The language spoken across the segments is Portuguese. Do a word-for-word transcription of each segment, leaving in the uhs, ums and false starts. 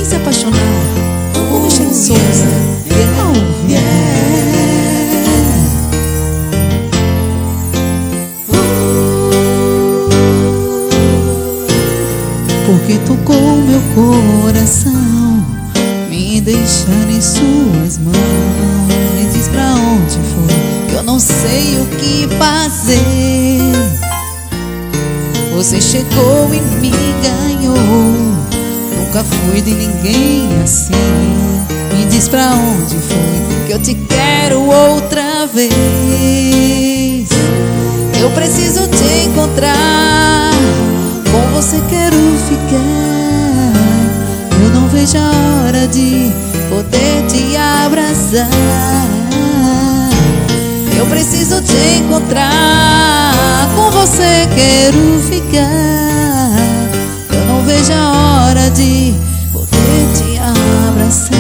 se apaixonar. O Michel Souza. Yeah, yeah. Porque tocou meu coração, me deixar em suas mãos. Me diz pra onde foi, que eu não sei o que fazer. Você chegou e me ganhou, nunca fui de ninguém assim. Me diz pra onde foi, que eu te quero outra vez. Eu preciso te encontrar, com você quero ficar. Eu não vejo a hora de poder te abraçar. Eu preciso te encontrar, com você quero ficar. Eu não vejo a hora de poder te abraçar.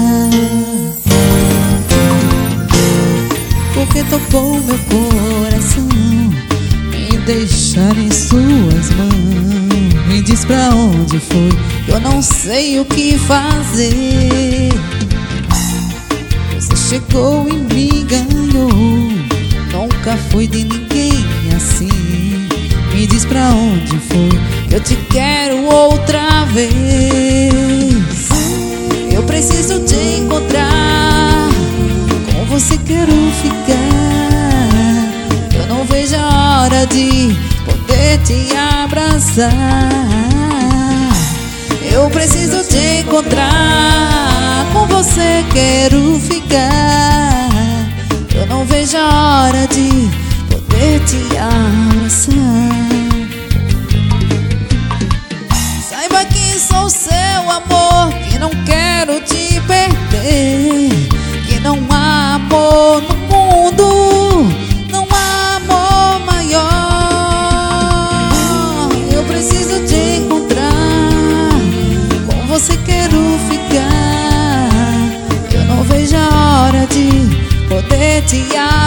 Porque tocou meu coração, me deixar em suas mãos. Me diz pra onde foi, eu não sei o que fazer. Você chegou e me ganhou, nunca fui de ninguém assim. Me diz pra onde foi, que eu te quero outra vez. Eu preciso te encontrar, com você quero ficar. Eu não vejo a hora de poder te abraçar. Eu preciso te encontrar, com você quero ficar. Eu não vejo a hora de poder te abraçar. Saiba que sou seu amor, que não quero te perder. Que não há amor no mundo, não há amor maior. Eu preciso te encontrar, com você quero ficar. Eu não vejo a hora de poder te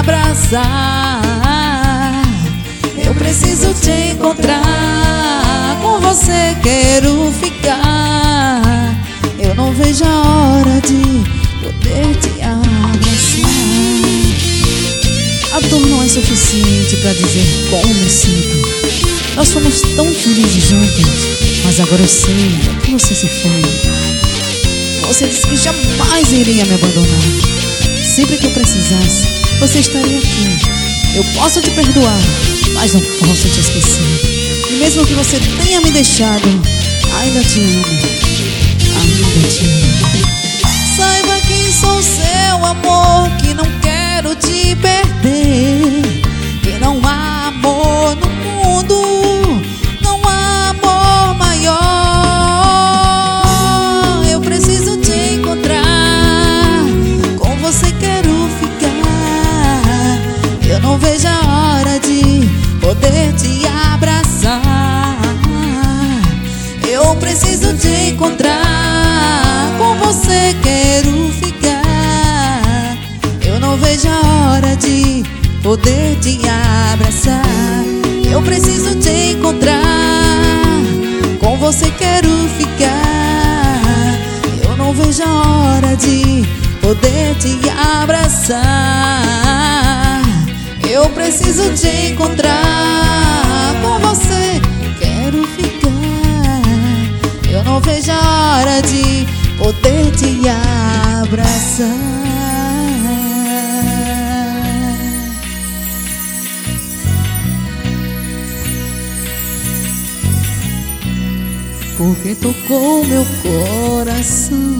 abraçar. Eu preciso te encontrar, com você quero ficar. Eu não vejo a hora de poder te abraçar. A dor não é suficiente pra dizer como me sinto. Nós fomos tão felizes juntos, mas agora eu sei que você se foi. Você disse que jamais iria me abandonar. Sempre que eu precisasse, você estaria aqui. Eu posso te perdoar, mas não posso te esquecer. E mesmo que você tenha me deixado, ainda te amo, ainda te amo. Saiba que sou seu amor, que não quero te perder. Que não há amor no mundo, não há amor maior. Eu preciso te encontrar, com você quero ficar. Eu não vejo a hora de poder te abraçar. Eu preciso te encontrar, com você quero ficar. Eu não vejo a hora de poder te abraçar. Eu preciso te encontrar, com você quero ficar. Eu não vejo a hora de poder te abraçar. Eu preciso te encontrar, com você quero ficar. Eu não vejo a hora de poder te abraçar. Porque tocou meu coração,